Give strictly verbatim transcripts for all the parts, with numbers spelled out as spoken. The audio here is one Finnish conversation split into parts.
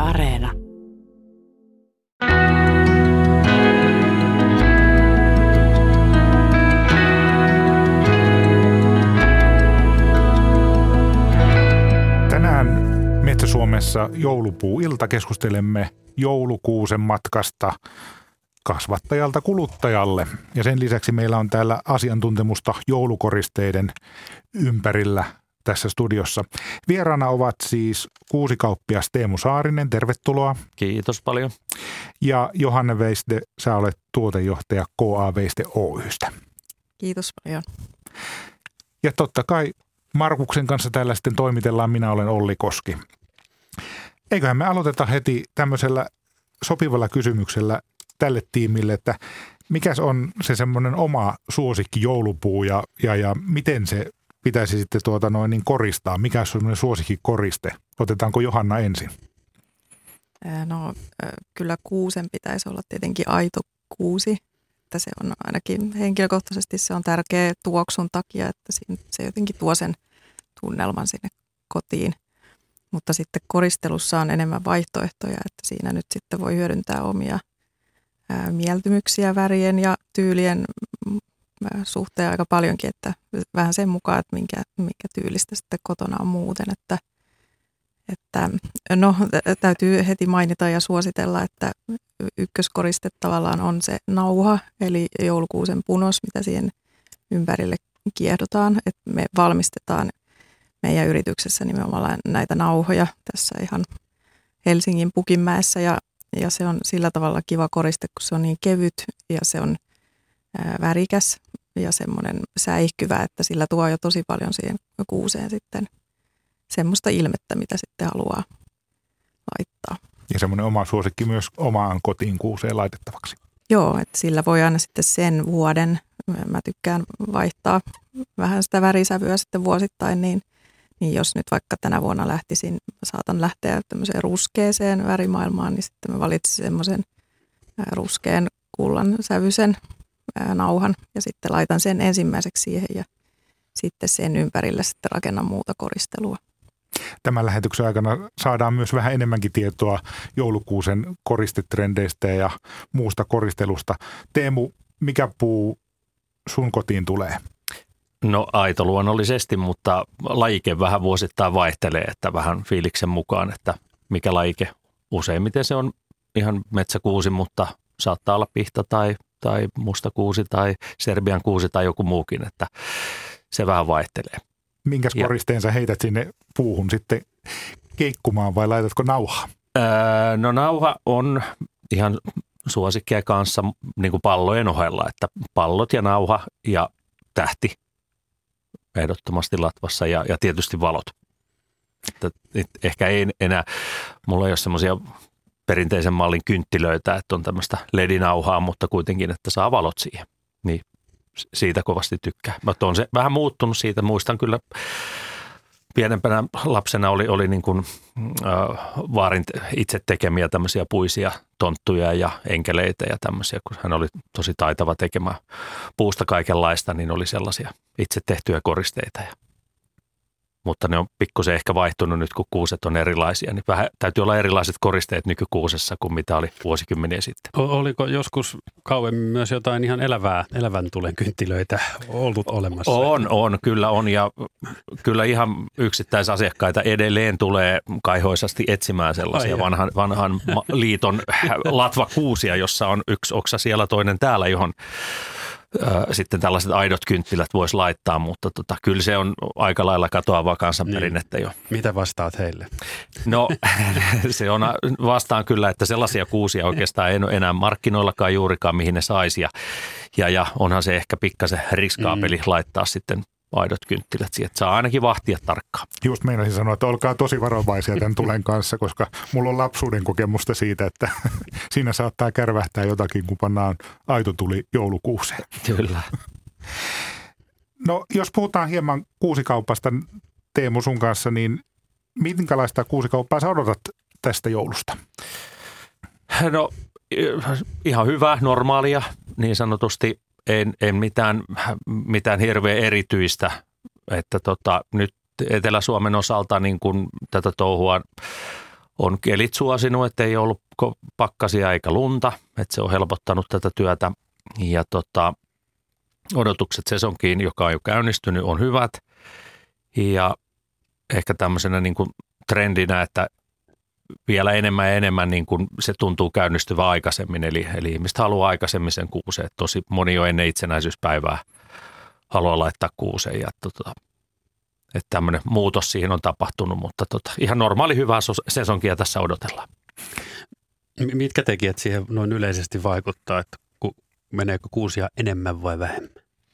Areena. Tänään Metsä-Suomessa joulupuu-ilta keskustelemme joulukuusen matkasta kasvattajalta kuluttajalle. Ja sen lisäksi meillä on täällä asiantuntemusta joulukoristeiden ympärillä tässä studiossa. Vieraana ovat siis kuusikauppias Teemu Saarinen, tervetuloa. Kiitos paljon. Ja Johanne Veiste, sä olet tuotejohtaja K A Veiste Oy:stä. Kiitos paljon. Ja totta kai Markuksen kanssa täällä sitten toimitellaan. Minä olen Olli Koski. Eiköhän me aloiteta heti tämmöisellä sopivalla kysymyksellä tälle tiimille, että mikäs on se semmoinen oma suosikki joulupuu ja, ja, ja miten se pitäisi sitten tuota noin niin koristaa? Mikä on semmoinen suosikki koriste? Otetaanko Johanna ensin? No kyllä kuusen pitäisi olla tietenkin aito kuusi. Että se on ainakin henkilökohtaisesti se on tärkeä tuoksun takia, että se jotenkin tuo sen tunnelman sinne kotiin. Mutta sitten koristelussa on enemmän vaihtoehtoja, että siinä nyt sitten voi hyödyntää omia ää, mieltymyksiä värien ja tyylien ää, suhteen aika paljonkin, että vähän sen mukaan, että minkä, minkä tyylistä sitten kotona on muuten. Että, että no täytyy heti mainita ja suositella, että ykköskoriste tavallaan on se nauha, eli joulukuusen punos, mitä siihen ympärille kiehdotaan. Et me valmistetaan meidän yrityksessä nimenomaan näitä nauhoja tässä ihan Helsingin Pukinmäessä ja, ja se on sillä tavalla kiva koriste, kun se on niin kevyt ja se on ää, värikäs ja semmoinen säihkyvä, että sillä tuo jo tosi paljon siihen kuuseen sitten semmoista ilmettä, mitä sitten haluaa laittaa. Ja semmoinen oma suosikki myös omaan kotiin kuuseen laitettavaksi. Joo, että sillä voi aina sitten sen vuoden, mä tykkään vaihtaa vähän sitä värisävyä sitten vuosittain, niin, niin jos nyt vaikka tänä vuonna lähtisin, saatan lähteä tämmöiseen ruskeeseen värimaailmaan, niin sitten mä valitsin semmoisen ruskean kullan sävyisen nauhan ja sitten laitan sen ensimmäiseksi siihen ja sitten sen ympärille sitten rakennan muuta koristelua. Tämän lähetyksen aikana saadaan myös vähän enemmänkin tietoa joulukuusen koristetrendeistä ja muusta koristelusta. Teemu, mikä puu sun kotiin tulee? No aito luonnollisesti, mutta lajike vähän vuosittain vaihtelee, että vähän fiiliksen mukaan, että mikä lajike. Useimmiten se on ihan metsäkuusi, mutta saattaa olla pihta tai, tai mustakuusi tai serbian kuusi tai joku muukin, että se vähän vaihtelee. Minkäs koristeen sä heität sinne puuhun sitten keikkumaan vai laitatko nauhaa? Öö, no nauha on ihan suosikkia kanssa niin kuin pallojen ohella, että pallot ja nauha ja tähti ehdottomasti latvassa ja, ja tietysti valot. Että, et ehkä ei enää, mulla ei ole semmoisia perinteisen mallin kynttilöitä, että on tämmöistä ledinauhaa, mutta kuitenkin, että saa valot siihen. Niin siitä kovasti tykkää. Mutta on se vähän muuttunut siitä. Muistan kyllä pienempänä lapsena oli, oli niin kuin, äh, vaarin itse tekemiä tämmöisiä puisia tonttuja ja enkeleitä ja tämmöisiä, kun hän oli tosi taitava tekemään puusta kaikenlaista, niin oli sellaisia itse tehtyjä koristeita. Ja, mutta ne on pikkusen ehkä vaihtunut nyt, kun kuuset on erilaisia. Niin vähän täytyy olla erilaiset koristeet nykykuusessa kuin mitä oli vuosikymmeniä sitten. Oliko joskus kauemmin myös jotain ihan elävää, elävän tulen kynttilöitä ollut olemassa? On, on, kyllä on. Ja kyllä ihan yksittäisasiakkaita edelleen tulee kaihoisasti etsimään sellaisia vanhan, vanhan liiton latvakuusia, jossa on yksi oksa siellä, toinen täällä, johon sitten tällaiset aidot kynttilät voisi laittaa, mutta tota, kyllä se on aika lailla katoavaa kansanperinnettä jo. Mitä vastaat heille? No se on vastaan kyllä, että sellaisia kuusia oikeastaan ei ole enää markkinoillakaan juurikaan, mihin ne saisi. Ja, ja, ja onhan se ehkä pikkasen riskaapeli mm. laittaa sitten aidot kynttilät siihen, että saa ainakin vahtia tarkkaan. Just meinasin sanoa, että olkaa tosi varovaisia tämän tulen kanssa, koska mulla on lapsuuden kokemusta siitä, että siinä saattaa kärvähtää jotakin, kun pannaan aito tuli joulukuuseen. Kyllä. No jos puhutaan hieman kuusikaupasta, Teemu sun kanssa, niin minkälaista kuusikauppaa sä odotat tästä joulusta? No ihan hyvä, normaalia, niin sanotusti. En, en mitään, mitään hirveän erityistä, että tota, nyt Etelä-Suomen osalta niin kun tätä touhua on kelit suosinut, että ei ollut pakkasia eikä lunta, että se on helpottanut tätä työtä. Ja tota, odotukset sesonkiin, joka on jo käynnistynyt, on hyvät. Ja ehkä tämmöisenä niin kuin trendinä, että vielä enemmän ja enemmän niin kuin se tuntuu käynnistyvän aikaisemmin. Eli, eli ihmiset haluaa aikaisemmin sen kuuseen. Tosi moni jo ennen itsenäisyyspäivää haluaa laittaa kuuseen. Ja tota, että tämmöinen muutos siihen on tapahtunut, mutta tota, ihan normaali hyvää sesonkia tässä odotellaan. Mitkä tekijät siihen noin yleisesti vaikuttaa, että ku, meneekö kuusia enemmän vai vähemmän?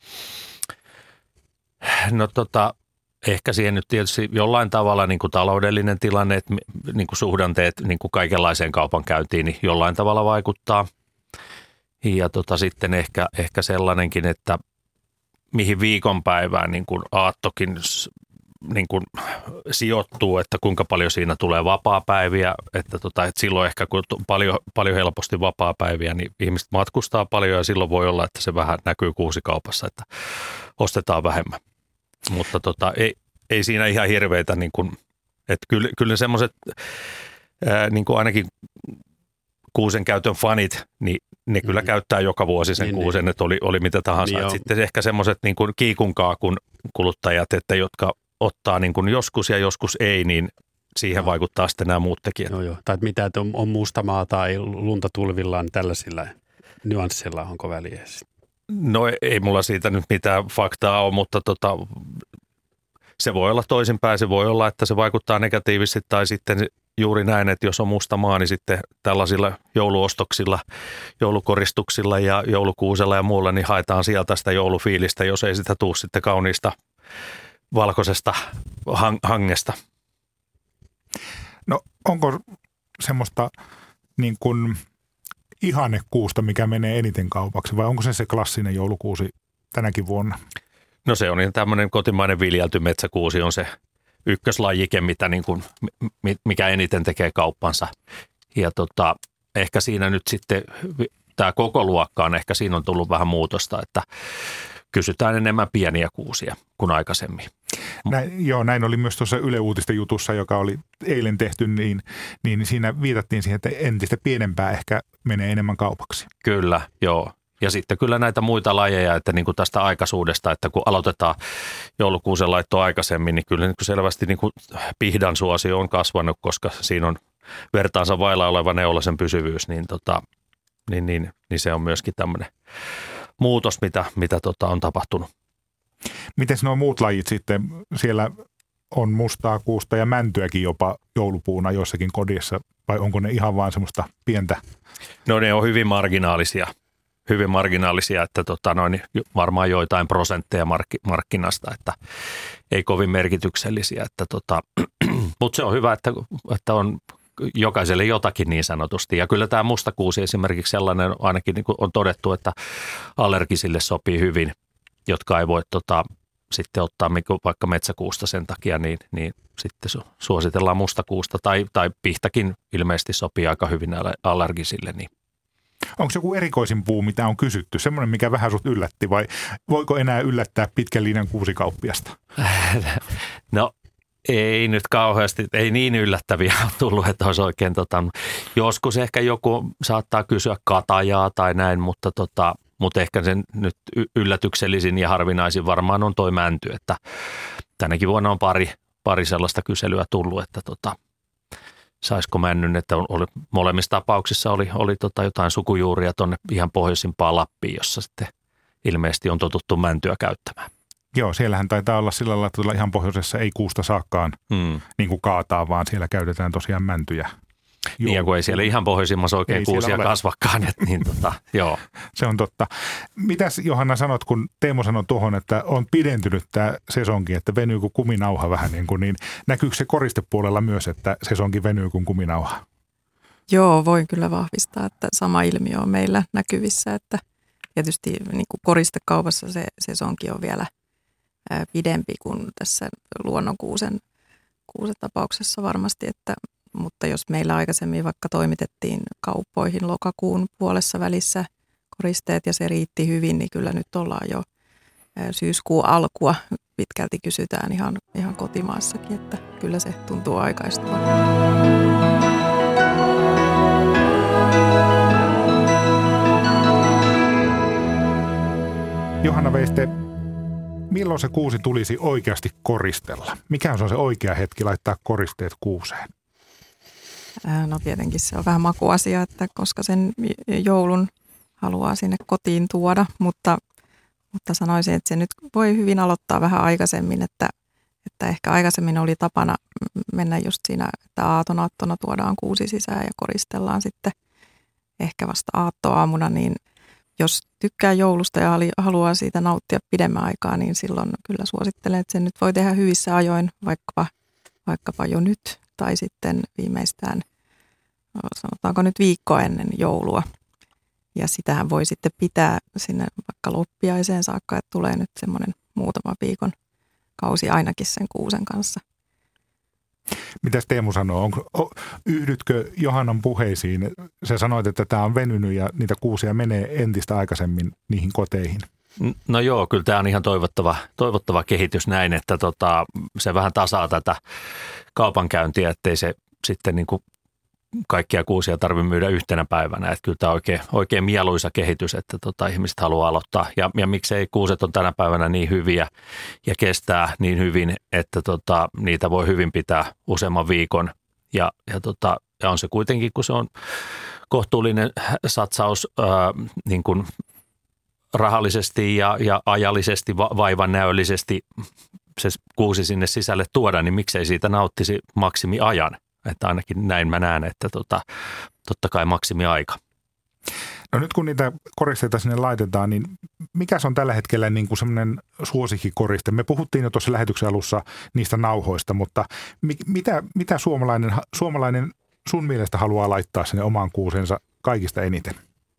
No tota, ehkä siihen nyt tietysti jollain tavalla niin kuin taloudellinen tilanne, että niin kuin suhdanteet niin kuin kaikenlaiseen kaupankäyntiin niin jollain tavalla vaikuttaa. Ja tota, sitten ehkä, ehkä sellainenkin, että mihin viikonpäivään niin kuin aattokin niin kuin sijoittuu, että kuinka paljon siinä tulee vapaapäiviä, että, tota, että silloin ehkä kun on paljon, paljon helposti vapaapäiviä, niin ihmiset matkustaa paljon ja silloin voi olla, että se vähän näkyy kuusikaupassa, että ostetaan vähemmän. Mutta tota, ei, ei siinä ihan hirveitä, niin kuin, että kyllä, kyllä semmoiset niin kuin ainakin kuusen käytön fanit, niin ne kyllä mm. käyttää joka vuosi sen niin, kuusen, niin. Että oli, oli mitä tahansa. Niin sitten ehkä semmoiset niin kuin kiikunkaakun kuluttajat, että jotka ottaa niin kuin joskus ja joskus ei, niin siihen no. vaikuttaa sitten nämä muut tekijät. No joo. Tai että mitä, että on, on mustamaa tai lunta tulvillaan, niin tällaisilla nyanssilla onko väliä? No ei mulla siitä nyt mitään faktaa ole, mutta tota, se voi olla toisinpäin. Se voi olla, että se vaikuttaa negatiivisesti tai sitten juuri näin, että jos on musta maa, niin sitten tällaisilla jouluostoksilla, joulukoristuksilla ja joulukuusella ja muulla, niin haetaan sieltä sitä joulufiilistä, jos ei sitä tule sitten kauniista valkoisesta hangesta. No onko semmoista niin kuin ihannekuusta, mikä menee eniten kaupaksi vai onko se se klassinen joulukuusi tänäkin vuonna? No se on niin tämmöinen kotimainen viljelty metsäkuusi on se ykköslajike, mitä niin kuin, mikä eniten tekee kauppansa. Ja tota, ehkä siinä nyt sitten tämä koko luokkaan, ehkä siinä on tullut vähän muutosta, että kysytään enemmän pieniä kuusia kuin aikaisemmin. Näin, joo, näin oli myös tuossa Yle Uutisten jutussa, joka oli eilen tehty, niin, niin siinä viitattiin siihen, että entistä pienempää ehkä menee enemmän kaupaksi. Kyllä, joo. Ja sitten kyllä näitä muita lajeja, että niin kuin tästä aikaisuudesta, että kun aloitetaan joulukuusen laittoa aikaisemmin, niin kyllä niin kuin selvästi niin kuin pihdan suosio on kasvanut, koska siinä on vertaansa vailla oleva neulasen pysyvyys, niin, tota, niin, niin, niin se on myöskin tämmöinen muutos, mitä, mitä tota on tapahtunut. Miten nuo muut lajit sitten? Siellä on mustaa kuusta ja mäntyäkin jopa joulupuuna jossakin kodissa, vai onko ne ihan vaan semmoista pientä? No ne on hyvin marginaalisia. Hyvin marginaalisia, että tota noin, varmaan joitain prosentteja mark- markkinasta, että ei kovin merkityksellisiä. Että tota, mutta se on hyvä, että, että on jokaiselle jotakin niin sanotusti. Ja kyllä tämä mustakuusi esimerkiksi sellainen ainakin niin kuin on todettu, että allergisille sopii hyvin, jotka ei voi tota, sitten ottaa vaikka metsäkuusta sen takia, niin, niin sitten suositellaan mustakuusta. Tai, tai pihtakin ilmeisesti sopii aika hyvin allergisille, niin onko joku erikoisin puu, mitä on kysytty? Semmoinen, mikä vähän sut yllätti vai voiko enää yllättää pitkän linjan kuusikauppiasta? No ei nyt kauheasti, ei niin yllättäviä ole tullut, että olisi oikein tota, joskus ehkä joku saattaa kysyä katajaa tai näin, mutta, tota, mutta ehkä sen nyt yllätyksellisin ja harvinaisin varmaan on toi mänty, että tänäkin vuonna on pari, pari sellaista kyselyä tullut, että tota, saisiko männyn, että oli, molemmissa tapauksissa oli, oli tota jotain sukujuuria tuonne ihan pohjoisimpaan Lappiin, jossa sitten ilmeisesti on totuttu mäntyä käyttämään. Joo, siellähän taitaa olla sillä lailla, että tuolla ihan pohjoisessa ei kuusta saakkaan mm. niin kuin kaataa, vaan siellä käytetään tosiaan mäntyjä. Niin ja kun ei siellä ihan pohjoisimmassa oikein ei kuusia kasvakaan, että niin tota, joo. Se on totta. Mitäs Johanna sanot, kun Teemu sanoi tuohon, että on pidentynyt tämä sesonki, että venyy kuin kuminauha vähän niin kuin, niin näkyykö se koristepuolella myös, että sesonki venyy kuin kuminauha? Joo, voin kyllä vahvistaa, että sama ilmiö on meillä näkyvissä, että tietysti niin kuin koristekaupassa se sesonki on vielä pidempi kuin tässä luonnonkuusen kuusen tapauksessa varmasti, että mutta jos meillä aikaisemmin vaikka toimitettiin kauppoihin lokakuun puolessa välissä koristeet ja se riitti hyvin, niin kyllä nyt ollaan jo syyskuun alkua pitkälti kysytään ihan, ihan kotimaassakin, että kyllä se tuntuu aikaistuvan. milloin se kuusi tulisi oikeasti koristella? Mikä on se oikea hetki laittaa koristeet kuuseen? No tietenkin se on vähän makuasia, että koska sen joulun haluaa sinne kotiin tuoda, mutta, mutta sanoisin, että se nyt voi hyvin aloittaa vähän aikaisemmin, että, että ehkä aikaisemmin oli tapana mennä just siinä, että aatonaattona tuodaan kuusi sisään ja koristellaan sitten ehkä vasta aattoaamuna, niin jos tykkää joulusta ja haluaa siitä nauttia pidemmän aikaa, niin silloin kyllä suosittelen, että sen nyt voi tehdä hyvissä ajoin, vaikkapa, vaikkapa jo nyt tai sitten viimeistään, sanotaanko nyt viikkoa ennen joulua. Ja sitähän voi sitten pitää sinne vaikka loppiaiseen saakka, että tulee nyt semmoinen muutama viikon kausi ainakin sen kuusen kanssa. Mitäs Teemu sanoo? Onko, yhdytkö Johannan puheisiin? Sä sanoit, että tämä on venynyt ja niitä kuusia menee entistä aikaisemmin niihin koteihin. No joo, kyllä tämä on ihan toivottava, toivottava kehitys näin, että tota, se vähän tasaa tätä kaupankäyntiä, ettei se sitten niin kuin kaikkia kuusia tarvitse myydä yhtenä päivänä. Että kyllä tämä on oikein, oikein mieluisa kehitys, että tota, ihmiset haluaa aloittaa. Ja, ja miksei kuuset on tänä päivänä niin hyviä ja kestää niin hyvin, että tota, niitä voi hyvin pitää useamman viikon. Ja, ja, tota, ja on se kuitenkin, kun se on kohtuullinen satsaus ää, niin kuin rahallisesti ja, ja ajallisesti, va, vaivannäöllisesti se kuusi sinne sisälle tuoda, niin miksei siitä nauttisi maksimiajan. Että ainakin näin mä näen, että tota, totta kai maksimiaika. No nyt kun niitä koristeita sinne laitetaan, niin mikä se on tällä hetkellä niin kuin semmoinen suosikkikoriste? Me puhuttiin jo tuossa lähetyksen alussa niistä nauhoista, mutta mi- mitä, mitä suomalainen, suomalainen sun mielestä haluaa laittaa sinne omaan kuusensa kaikista eniten?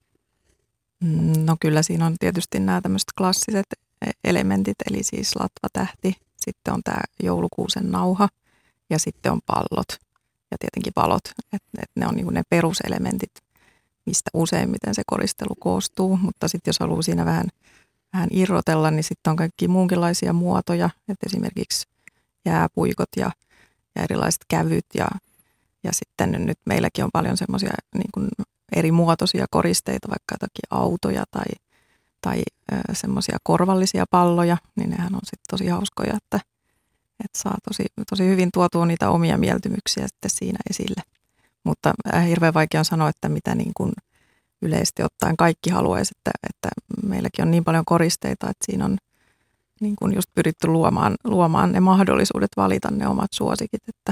No kyllä siinä on tietysti nämä tämmöiset klassiset elementit, eli siis latvatähti, sitten on tämä joulukuusen nauha ja sitten on pallot. Ja tietenkin valot, että et ne on niinku ne peruselementit, mistä useimmiten se koristelu koostuu. Mutta sitten jos haluaa siinä vähän, vähän irrotella, niin sitten on kaikki muunkinlaisia muotoja. Että esimerkiksi jääpuikot ja, ja erilaiset kävyt. Ja, ja sitten nyt meilläkin on paljon semmoisia niinku eri muotoisia koristeita, vaikka jotakin autoja tai, tai semmoisia korvallisia palloja. Niin nehän on sitten tosi hauskoja, että Että saa tosi, tosi hyvin tuotua niitä omia mieltymyksiä sitten siinä esille. Mutta hirveän vaikea on sanoa, että mitä niin kuin yleisesti ottaen kaikki haluaisi, että, että meilläkin on niin paljon koristeita, että siinä on niin kuin just pyritty luomaan, luomaan ne mahdollisuudet valita ne omat suosikit, että,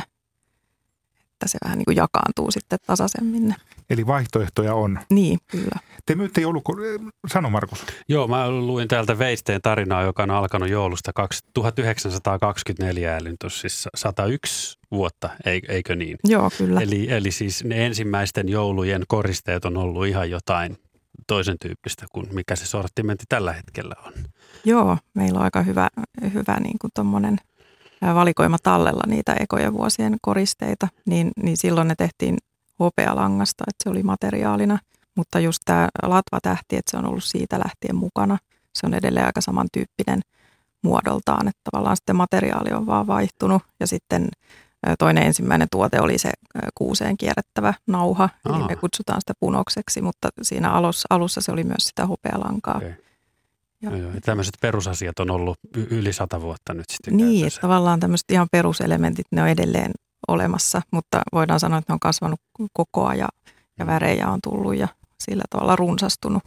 että se vähän niin kuin jakaantuu sitten tasaisemmin. Eli vaihtoehtoja on. Niin, kyllä. Te myytte joulukor... Sano Markus. Joo, mä luin täältä Veisteen tarinaa, joka on alkanut joulusta tuhatyhdeksänsataakaksikymmentäneljä, eli siis sata yksi vuotta, eikö niin? Joo, kyllä. Eli, eli siis ne ensimmäisten joulujen koristeet on ollut ihan jotain toisen tyyppistä kuin mikä se sortimentti tällä hetkellä on. Joo, meillä on aika hyvä, hyvä niin kuin tommonen valikoima tallella niitä ekojen vuosien koristeita, niin, niin silloin ne tehtiin hopealangasta, että se oli materiaalina. Mutta just tämä latvatähti, että se on ollut siitä lähtien mukana. Se on edelleen aika samantyyppinen muodoltaan, että tavallaan sitten materiaali on vaan vaihtunut. Ja sitten toinen ensimmäinen tuote oli se kuuseen kierrettävä nauha, Aha. eli me kutsutaan sitä punokseksi, mutta siinä alussa, alussa se oli myös sitä hopealankaa. Okay. Ja, ja tämmöiset perusasiat on ollut yli sata vuotta nyt sitten Niin, käytössä. tavallaan tämmöiset ihan peruselementit, ne on edelleen olemassa, mutta voidaan sanoa, että ne on kasvanut kokoa ja, ja värejä on tullut ja sillä tavalla runsastunut.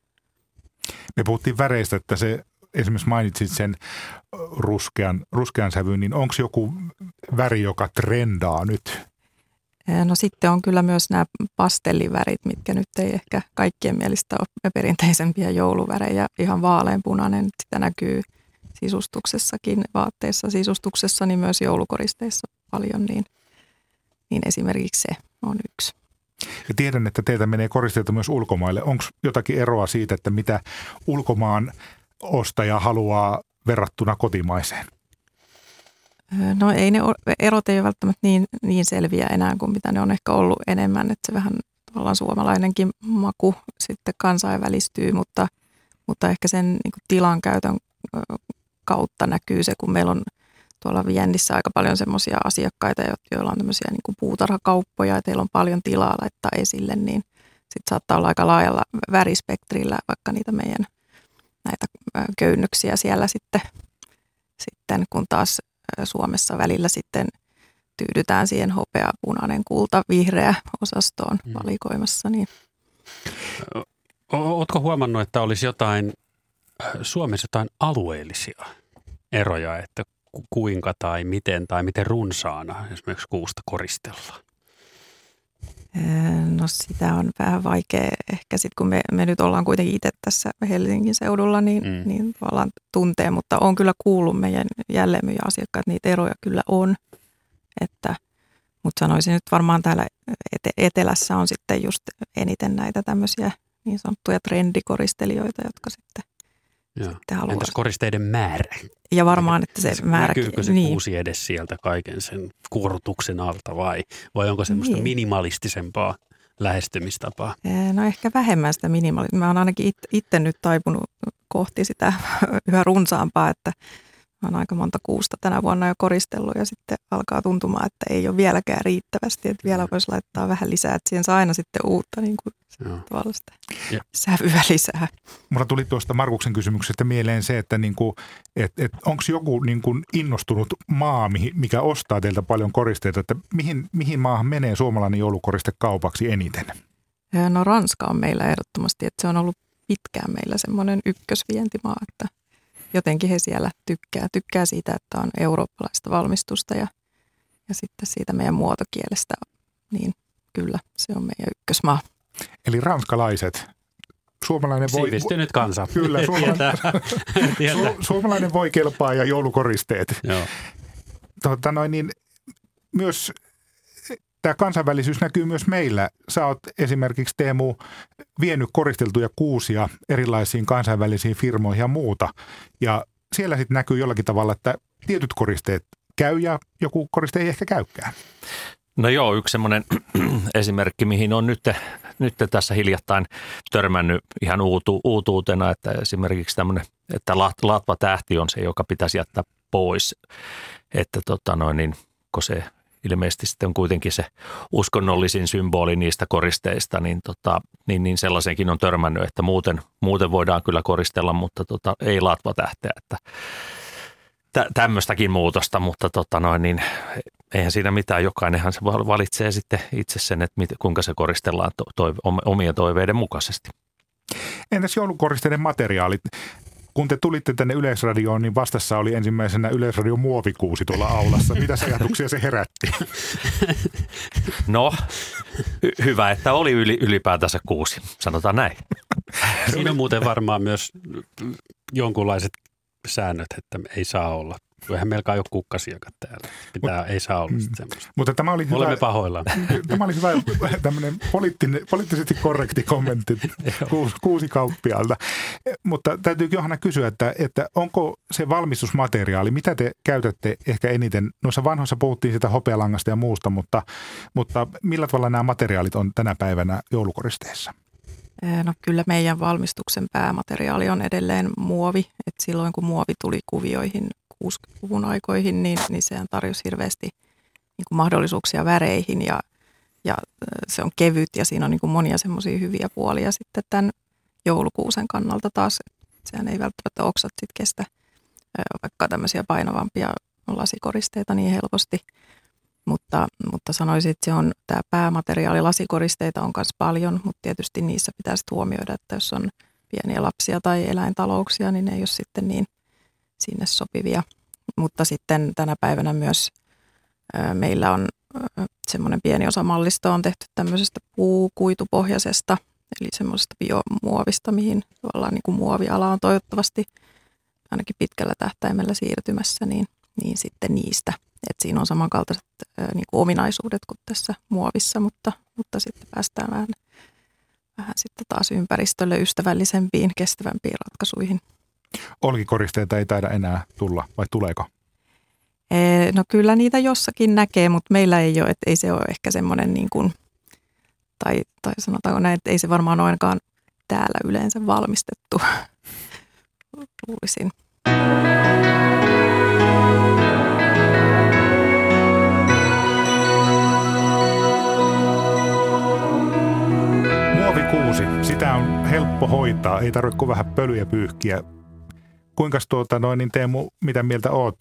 Me puhuttiin väreistä, että se esimerkiksi mainitsit sen ruskean, ruskean sävyn, niin onko joku väri, joka trendaa nyt? No sitten on kyllä myös nämä pastellivärit, mitkä nyt ei ehkä kaikkien mielestä ole perinteisempiä jouluvärejä. Ihan vaaleanpunainen, sitä näkyy sisustuksessakin, vaatteissa sisustuksessa, niin myös joulukoristeissa paljon, niin, niin esimerkiksi se on yksi. Ja tiedän, että teiltä menee koristeita myös ulkomaille. Onko jotakin eroa siitä, että mitä ulkomaan ostaja haluaa verrattuna kotimaiseen? No ei ne erot ei ole välttämättä niin, niin selviä enää kuin mitä ne on ehkä ollut enemmän, että se vähän tavallaan suomalainenkin maku sitten kansainvälistyy, mutta, mutta ehkä sen niin kuin tilan käytön kautta näkyy se, kun meillä on tuolla viennissä aika paljon semmoisia asiakkaita, joilla on tämmöisiä niin kuin puutarhakauppoja ja teillä on paljon tilaa laittaa esille, niin sitten saattaa olla aika laajalla värispektrillä vaikka niitä meidän näitä köynnöksiä siellä sitten sitten, kun taas Suomessa välillä sitten tyydytään siihen hopea, punainen, kulta, vihreä osastoon mm. valikoimassa. Niin. Oletko huomannut, että olisi jotain Suomessa jotain alueellisia eroja, että kuinka tai miten tai miten runsaana esimerkiksi kuusta koristellaan? No sitä on vähän vaikea ehkä sitten, kun me, me nyt ollaan kuitenkin itse tässä Helsingin seudulla, niin, mm. niin tavallaan tuntee, mutta on kyllä kuullut meidän jälleenmyyjäasiakkaat, että niitä eroja kyllä on. Että, mutta sanoisin nyt varmaan täällä etelässä on sitten just eniten näitä tämmöisiä niin sanottuja trendikoristelijoita, jotka sitten, sitten haluaa. Entäs koristeiden määrä? Ja varmaan, että se määrä. Näkyykö se niin. kuusi edes sieltä kaiken sen kuorrutuksen alta vai, vai onko semmoista niin. minimalistisempaa lähestymistapaa? No ehkä vähemmän sitä minimalistia. Mä oon ainakin itse nyt taipunut kohti sitä yhä runsaampaa, että mä oon aika monta kuusta tänä vuonna jo koristellut ja sitten alkaa tuntumaan, että ei ole vieläkään riittävästi, että vielä voisi laittaa vähän lisää, että siihen saa aina sitten uutta niin kuin tavallaan sitä sävyä lisää. Mulla tuli tuosta Markuksen kysymyksestä mieleen se, että niinku, et, et onko joku niinku innostunut maa, mikä ostaa teiltä paljon koristeita, että mihin, mihin maahan menee suomalainen joulukoriste kaupaksi eniten? No Ranska on meillä ehdottomasti, että se on ollut pitkään meillä semmoinen ykkösvientimaa, että jotenkin he siellä tykkää, tykkää siitä, että on eurooppalaista valmistusta ja, ja sitten siitä meidän muotokielestä, niin kyllä se on meidän ykkösmaa. Eli ranskalaiset. Suomalainen voi... Siivistynyt kansa. Kyllä, suomalainen, su, suomalainen voi kelpaa ja joulukoristeet. Joo. Tota noin, niin myös tämä kansainvälisyys näkyy myös meillä. Sä oot esimerkiksi, Teemu, vienyt koristeltuja kuusia erilaisiin kansainvälisiin firmoihin ja muuta. Ja siellä sitten näkyy jollakin tavalla, että tietyt koristeet käy ja joku koriste ei ehkä käykään. No joo, yksi semmoinen esimerkki, mihin on nyt, nyt tässä hiljattain törmännyt ihan uutu, uutuutena, että esimerkiksi tämmöinen, että latva tähti on se, joka pitäisi jättää pois, että tota noin, niin, kun se ilmeisesti sitten on kuitenkin se uskonnollisin symboli niistä koristeista, niin, tota, niin, niin sellaisenkin on törmännyt, että muuten, muuten voidaan kyllä koristella, mutta tota, ei latvatähteä, että tä, tämmöistäkin muutosta, mutta tota noin, niin eihän siinä mitään, jokainenhan se valitsee sitten itse sen, että mit, kuinka se koristellaan to, toive, omien toiveiden mukaisesti. Entäs joulukoristeiden materiaalit? Kun te tulitte tänne Yleisradioon, niin vastassa oli ensimmäisenä Yleisradion muovikuusi tuolla aulassa. Mitä ajatuksia se herätti? No, hy- hyvä, että oli yli, ylipäätänsä kuusi, sanotaan näin. Siinä on muuten varmaan myös jonkunlaiset säännöt, että ei saa olla. Eihän meillä ole kukkasiakaan täällä. Pitää, Mut, ei saa olla mm, semmoista. Mutta tämä oli hyvä, olemme pahoillaan. Tämä oli hyvä tämmöinen poliittisesti korrekti kommentti kuusi, kuusi kauppialta. Mutta täytyy Johanna kysyä, että, että onko se valmistusmateriaali, mitä te käytätte ehkä eniten? Noissa vanhoissa puhuttiin sitä hopealangasta ja muusta, mutta, mutta millä tavalla nämä materiaalit on tänä päivänä joulukoristeessa? No kyllä meidän valmistuksen päämateriaali on edelleen muovi. Et silloin kun muovi tuli kuvioihin kuusikymmentäluvun aikoihin, niin, niin sehän tarjosi hirveästi niin kuin mahdollisuuksia väreihin ja, ja se on kevyt ja siinä on niin kuin monia semmoisia hyviä puolia sitten tämän joulukuusen kannalta taas. Sehän ei välttämättä oksat sitten kestä vaikka tämmöisiä painavampia lasikoristeita niin helposti, mutta, mutta sanoisin, että se on tämä päämateriaali, lasikoristeita on myös paljon, mutta tietysti niissä pitäisi huomioida, että jos on pieniä lapsia tai eläintalouksia, niin ne ei ole sitten niin sinne sopivia, mutta sitten tänä päivänä myös ö, meillä on ö, semmoinen pieni osa mallistoa on tehty tämmöisestä puukuitupohjaisesta, eli semmoisesta biomuovista, mihin tavallaan niin kuin muoviala on toivottavasti ainakin pitkällä tähtäimellä siirtymässä, niin, niin sitten niistä. Et siinä on samankaltaiset ö, niin kuin ominaisuudet kuin tässä muovissa, mutta, mutta sitten päästään vähän, vähän sitten taas ympäristölle ystävällisempiin, kestävämpiin ratkaisuihin. Olkikoristeita ei taida enää tulla, vai tuleeko? No kyllä niitä jossakin näkee, mutta meillä ei ole, että ei se ole ehkä semmoinen niin kuin, tai, tai sanotaanko näin, että ei se varmaan ole ainakaan täällä yleensä valmistettu, luulisin. Muovikuusi, sitä on helppo hoitaa, ei tarvitse kuin vähän pölyä pyyhkiä. Kuinka tuota noin, niin Teemu, mitä mieltä oot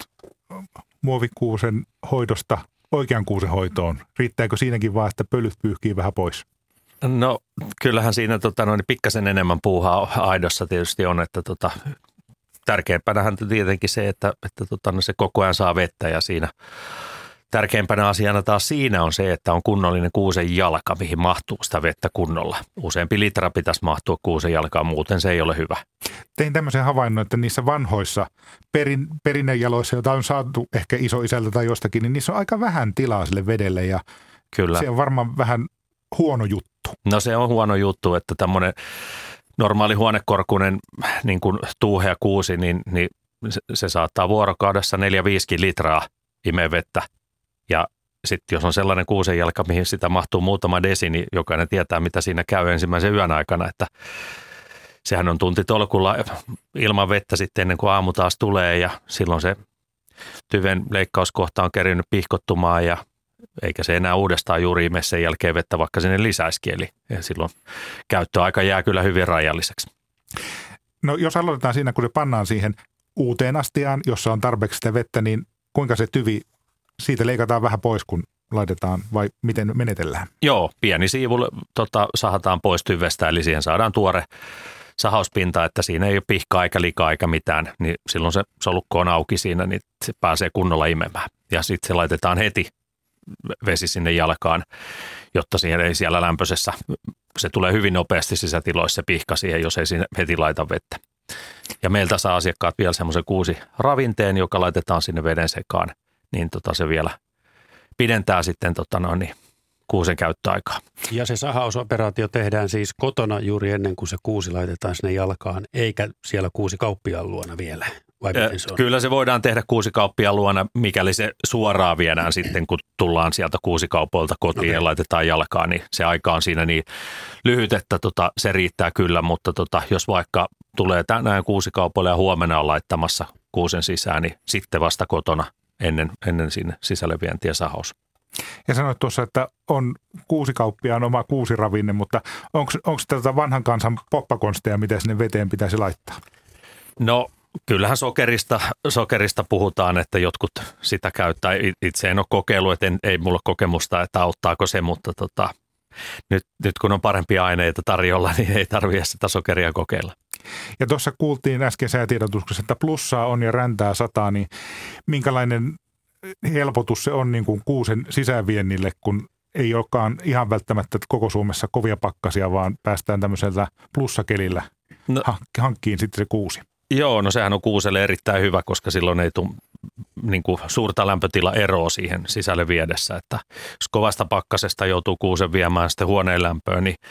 muovikuusen hoidosta oikean kuusen hoitoon? Riittääkö siinäkin vaan, että pölyt pyyhkii vähän pois? No kyllähän siinä tota, noin, pikkasen enemmän puuhaa aidossa tietysti on, että tota, tärkeimpänähän tietenkin se, että, että tota, no se koko ajan saa vettä ja siinä tärkeimpänä asiana taas siinä on se, että on kunnollinen kuusen jalka, mihin mahtuu sitä vettä kunnolla. Useampi litra pitäisi mahtua kuusen jalkaan, muuten se ei ole hyvä. Tein tämmöisen havainnon, että niissä vanhoissa perin, perinnejaloissa, joita on saatu ehkä isoisältä tai jostakin, niin niissä on aika vähän tilaa sille vedelle ja Kyllä. Se on varmaan vähän huono juttu. No se on huono juttu, että tämmöinen normaali huonekorkunen niin kuin tuuhea kuusi, niin, niin se, se saattaa vuorokaudessa neljä viisi litraa imee vettä. Ja sitten jos on sellainen kuusenjalka, mihin sitä mahtuu muutama desi, niin jokainen tietää, mitä siinä käy ensimmäisen yön aikana, että sehän on tuntitolkulla ilman vettä sitten ennen kuin aamu taas tulee ja silloin se tyven leikkauskohta on kerinyt pihkottumaan ja eikä se enää uudestaan juuri ime sen jälkeen vettä, vaikka sinne lisäisikin, eli silloin käyttöaika jää kyllä hyvin rajalliseksi. No jos aloitetaan siinä, kun se pannaan siihen uuteen astiaan, jossa on tarpeeksi sitä vettä, niin kuinka se tyvi, siitä leikataan vähän pois, kun laitetaan vai miten menetellään? Joo, pieni siivu tota, sahataan pois tyvestä, eli siihen saadaan tuore sahauspinta, että siinä ei ole pihkaa eikä likaa eikä mitään, niin silloin se solukko on auki siinä, niin se pääsee kunnolla imemään. Ja sitten se laitetaan heti vesi sinne jalkaan, jotta siihen ei siellä lämpöisessä, se tulee hyvin nopeasti sisätiloissa se pihka siihen, jos ei siinä heti laita vettä. Ja meiltä saa asiakkaat vielä semmoisen kuusi ravinteen, joka laitetaan sinne veden sekaan, niin tota se vielä pidentää sitten tota no niin, kuusen käyttöaikaa. Ja se sahausoperaatio tehdään siis kotona juuri ennen kuin se kuusi laitetaan sinne jalkaan, eikä siellä kuusi kauppiaan luona vielä. Vai miten se on? Kyllä se voidaan tehdä kuusikauppiaan luona, mikäli se suoraan viedään sitten, kun tullaan sieltä kuusikaupoilta kotiin okay. ja laitetaan jalkaan, niin se aika on siinä niin lyhyt, että tota, se riittää kyllä, mutta tota, jos vaikka tulee tänään kuusikaupoille ja huomenna on laittamassa kuusen sisään, niin sitten vasta kotona ennen, ennen sinne sisälle vientiä ja sahaus. Ja sanoit tuossa, että on kuusikauppiaan oma kuusiravinne, mutta onko tätä vanhan kansan poppakonsteja, mitä sinne veteen pitäisi laittaa? No kyllähän sokerista, sokerista puhutaan, että jotkut sitä käyttää. Itse en ole kokeillut, että en, ei mulla ole kokemusta, että auttaako se, mutta tota, nyt, nyt kun on parempia aineita tarjolla, niin ei tarvitse sitä sokeria kokeilla. Ja tuossa kuultiin äsken säätiedotuksessa, että plussaa on ja räntää sataa, niin minkälainen helpotus se on niin kuin kuusen sisäänviennille, kun ei olekaan ihan välttämättä koko Suomessa kovia pakkasia, vaan päästään tämmöisellä plussakelillä no, hankkiin sitten se kuusi. Joo, no sehän on kuuselle erittäin hyvä, koska silloin ei tule niin kuin suurta lämpötilaeroa siihen sisälle viedessä, että jos kovasta pakkasesta joutuu kuusen viemään sitten huoneen lämpöön, niin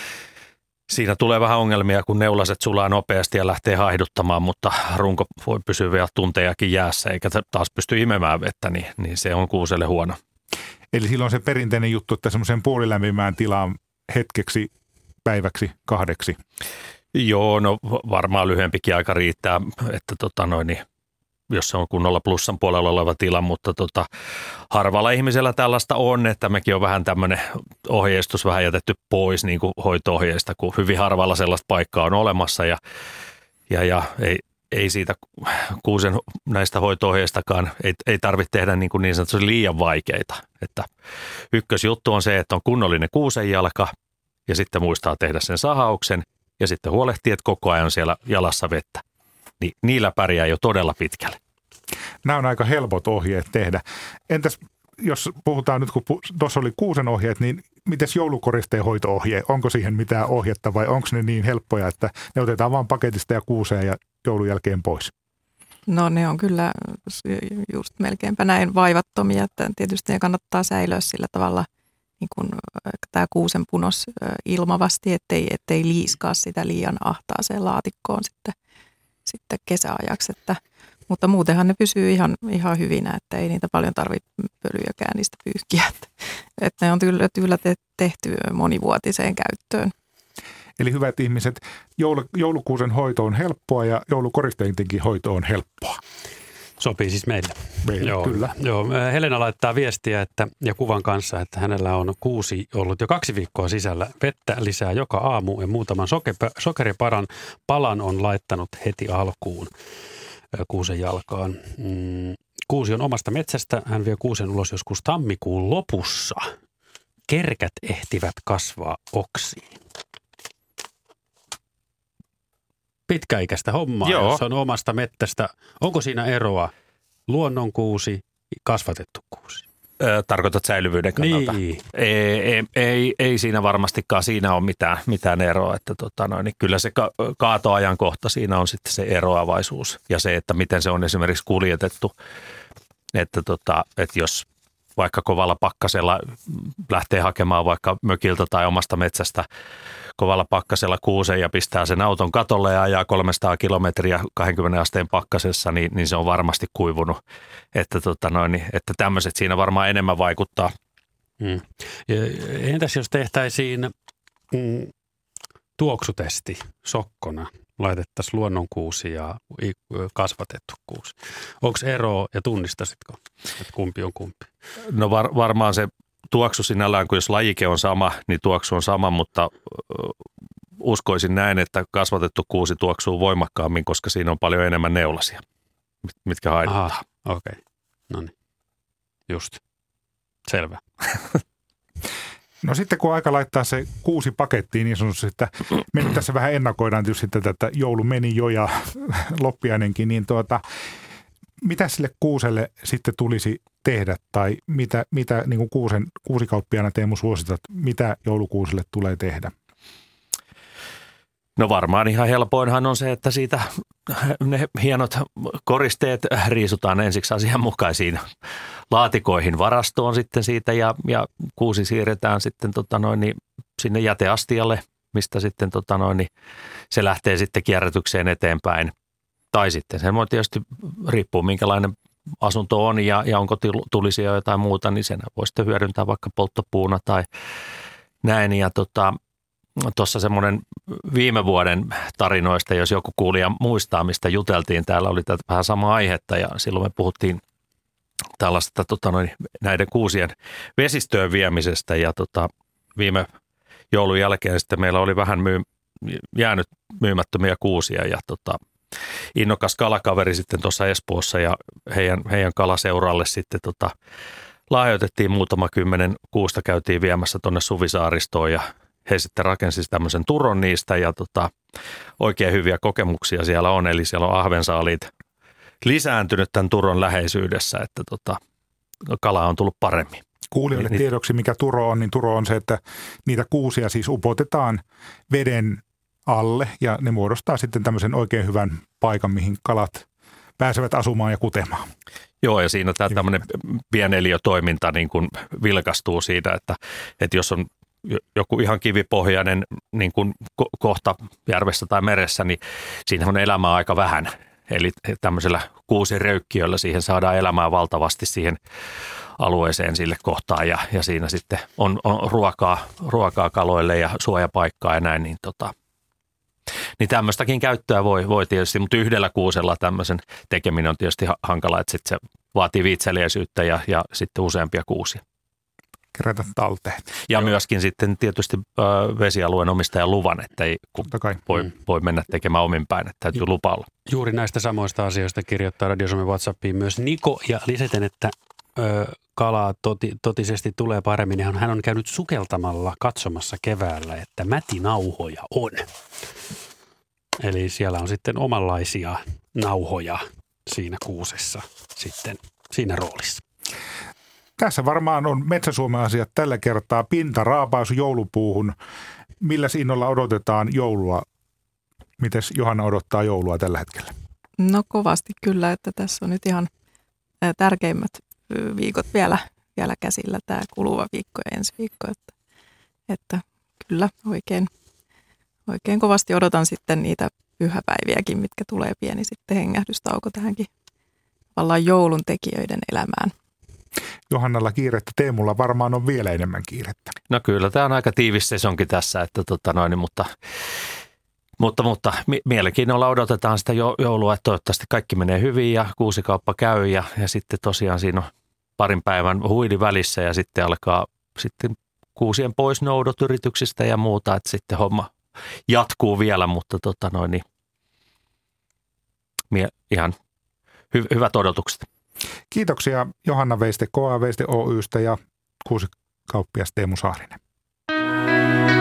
siinä tulee vähän ongelmia, kun neulaset sulaa nopeasti ja lähtee haihduttamaan, mutta runko voi pysyä vielä tuntejakin jäässä, eikä taas pysty imemään vettä, niin, niin se on kuuselle huono. Eli silloin se perinteinen juttu, että semmoisen puolilämpimään tilaan hetkeksi, päiväksi, kahdeksi. Joo, no varmaan lyhyempikin aika riittää, että tota noin, niin, jos se on kunnolla plussan puolella oleva tila, mutta tota, harvalla ihmisellä tällaista on, että mekin on vähän tämmöinen ohjeistus vähän jätetty pois niin kuin hoito-ohjeista, kun hyvin harvalla sellaista paikkaa on olemassa ja, ja, ja ei, ei siitä kuusen näistä hoito-ohjeistakaan, ei, ei tarvitse tehdä niin, kuin niin sanotusti liian vaikeita. Että ykkösjuttu on se, että on kunnollinen kuusenjalka ja sitten muistaa tehdä sen sahauksen ja sitten huolehtii, että koko ajan on siellä jalassa vettä. Niin niillä pärjää jo todella pitkälle. Nämä on aika helpot ohjeet tehdä. Entäs jos puhutaan nyt, kun tuossa oli kuusen ohjeet, niin mites joulukoristeen hoito-ohje? Onko siihen mitään ohjetta vai onko ne niin helppoja, että ne otetaan vaan paketista ja kuuseen ja joulun jälkeen pois? No ne on kyllä just melkeinpä näin vaivattomia, että tietysti ne kannattaa säilyä sillä tavalla niin kuin tämä kuusen punos ilmavasti, ettei, ettei liiskaa sitä liian ahtaaseen laatikkoon sitten. sitten kesäajaksi, että, mutta muutenhan ne pysyy ihan, ihan hyvinä, että ei niitä paljon tarvitse pölyjäkään niistä pyyhkiä, että, että ne on kyllä, kyllä tehty monivuotiseen käyttöön. Eli hyvät ihmiset, joulu, joulukuusen hoito on helppoa ja joulukoristeidenkin hoito on helppoa. Sopii siis meille. Meille, Joo, kyllä. Joo, Helena laittaa viestiä että, ja kuvan kanssa, että hänellä on kuusi ollut jo kaksi viikkoa sisällä. Vettä lisää joka aamu ja muutaman soke- sokeriparan palan on laittanut heti alkuun kuusen jalkaan. Mm, kuusi on omasta metsästä. Hän vie kuusen ulos joskus tammikuun lopussa. Kerkät ehtivät kasvaa oksiin. Pitkäikäistä hommaa, Joo. jos on omasta mettästä. Onko siinä eroa luonnonkuusi, kasvatettu kuusi? Ö, tarkoitat säilyvyyden kannalta? Niin. Ei, ei, ei, ei siinä varmastikaan siinä ole mitään, mitään eroa. Että tota noin, niin kyllä se ka- kaatoajankohta siinä on sitten se eroavaisuus ja se, että miten se on esimerkiksi kuljetettu. Että, tota, että jos vaikka kovalla pakkasella lähtee hakemaan vaikka mökiltä tai omasta metsästä kovalla pakkasella kuusen ja pistää sen auton katolle ja ajaa kolmesataa kilometriä kaksikymmentä asteen pakkasessa, niin, niin se on varmasti kuivunut. Että, tota noin, että tämmöiset siinä varmaan enemmän vaikuttaa. Mm. Ja entäs jos tehtäisiin mm, tuoksutesti sokkona, laitettaisiin luonnonkuusi ja kasvatettu kuusi. Onko eroa ja tunnistasitko, että kumpi on kumpi? No var, varmaan se tuoksu sinällään, kun jos lajike on sama, niin tuoksu on sama, mutta uskoisin näin, että kasvatettu kuusi tuoksuu voimakkaammin, koska siinä on paljon enemmän neulasia, mitkä haittaa. Aha, okei. Okay. No niin, just. Selvä. No sitten kun aika laittaa se kuusi pakettiin, niin sanotusti, että me nyt tässä vähän ennakoidaan tietysti tätä, että joulu meni jo ja loppiainenkin, niin tuota, mitä sille kuuselle sitten tulisi tehdä tai mitä, mitä niin kuin kuusen, kuusikauppiaana Teemu suositat, mitä joulukuuselle tulee tehdä? No varmaan ihan helpoinhan on se, että siitä ne hienot koristeet riisutaan ensiksi asianmukaisiin laatikoihin varastoon sitten siitä ja, ja kuusi siirretään sitten tota noin, niin sinne jäteastialle, mistä sitten tota noin, niin se lähtee sitten kierrätykseen eteenpäin. Tai sitten se voi tietysti riippuu minkälainen asunto on ja, ja onko tulisia jotain muuta, niin sen voi sitten hyödyntää vaikka polttopuuna tai näin. Ja tota, tuossa semmoinen viime vuoden tarinoista, jos joku kuulija muistaa, mistä juteltiin, täällä oli tätä vähän samaa aihetta ja silloin me puhuttiin tällaista tota noin, näiden kuusien vesistöön viemisestä ja tota, viime joulun jälkeen sitten meillä oli vähän myy, jäänyt myymättömiä kuusia ja tota, innokas kalakaveri sitten tuossa Espoossa ja heidän, heidän kalaseuralle sitten tota, lahjoitettiin muutama kymmenen kuusta, käytiin viemässä tuonne Suvisaaristoon ja he sitten rakensivat tämmöisen turon niistä ja tota, oikein hyviä kokemuksia siellä on, eli siellä on ahvensaaliit lisääntynyt tämän turon läheisyydessä, että tota, kala on tullut paremmin. Kuulijoille Niin, tiedoksi, mikä turo on, niin turo on se, että niitä kuusia siis upotetaan veden alle ja ne muodostaa sitten tämmöisen oikein hyvän paikan, mihin kalat pääsevät asumaan ja kutemaan. Joo, ja siinä tämä tämmöinen pieneliötoiminta niin kuin vilkastuu siitä, että, että jos on joku ihan kivipohjainen niin kuin kohta järvessä tai meressä, niin siinä on elämää aika vähän. Eli tämmöisellä kuusiröykkiöllä siihen saadaan elämää valtavasti siihen alueeseen sille kohtaan ja, ja siinä sitten on, on ruokaa, ruokaa kaloille ja suojapaikkaa ja näin, niin, tota, niin tämmöistäkin käyttöä voi, voi tietysti, mutta yhdellä kuusella tämmöisen tekeminen on tietysti hankala, että sitten se vaatii viitseliäisyyttä ja, ja sitten useampia kuusia. Kerätä talteen. Ja Joo. myöskin sitten tietysti ö, vesialueen omistajan luvan, että ei voi, Mm. voi mennä tekemään omin päin, että täytyy lupa olla. Juuri näistä samoista asioista kirjoittaa Radio Suomen WhatsAppiin myös Niko ja lisäten, että ö, kalaa toti, totisesti tulee paremmin. Hän, hän on käynyt sukeltamalla katsomassa keväällä, että mätinauhoja on. Eli siellä on sitten omanlaisia nauhoja siinä kuusessa sitten siinä roolissa. Tässä varmaan on Metsä-Suomen asiat tällä kertaa. Pintaraapaisu joulupuuhun. Milläs innolla odotetaan joulua? Mites Johanna odottaa joulua tällä hetkellä? No kovasti kyllä, että tässä on nyt ihan ää, tärkeimmät ö, viikot vielä, vielä käsillä, tämä kuluva viikko ja ensi viikko. Että, että kyllä oikein, oikein kovasti odotan sitten niitä pyhäpäiviäkin, mitkä tulee pieni sitten hengähdystauko tähänkin vallan joulun tekijöiden elämään. Johannalla kiirettä, Teemulla varmaan on vielä enemmän kiirettä. No kyllä, tämä on aika tiivis sesonki tässä, että tota noin, mutta Mutta, mutta mielenkiinnolla odotetaan sitä joulua, että toivottavasti kaikki menee hyvin ja kuusikauppa käy ja, ja sitten tosiaan siinä on parin päivän huili välissä ja sitten alkaa sitten kuusien poisnoudot yrityksistä ja muuta, että sitten homma jatkuu vielä, mutta tota noin, niin mie, ihan hy, hyvät odotukset. Kiitoksia Johanna Veiste K A Veiste Oy:stä ja kuusikauppias Teemu Saarinen.